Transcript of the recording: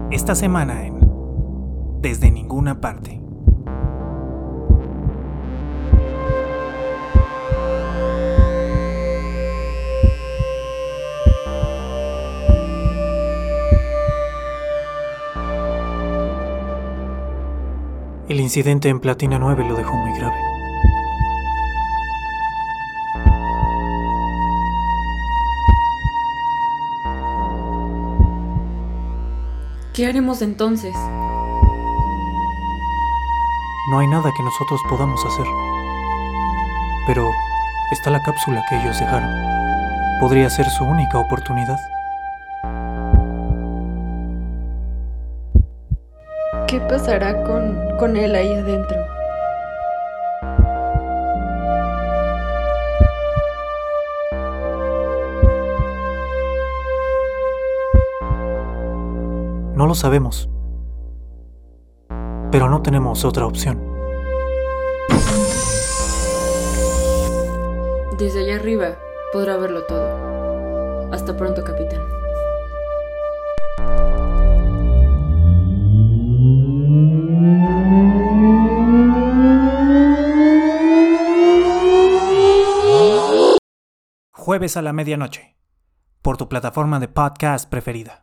Esta semana en Desde Ninguna Parte. El incidente en Platina 9 lo dejó muy grave. ¿Qué haremos entonces? No hay nada que nosotros podamos hacer. Pero está la cápsula que ellos dejaron. Podría ser su única oportunidad. ¿Qué pasará con él ahí adentro? No lo sabemos. Pero no tenemos otra opción. Desde allá arriba podrá verlo todo. Hasta pronto, capitán. Jueves a la medianoche. Por tu plataforma de podcast preferida.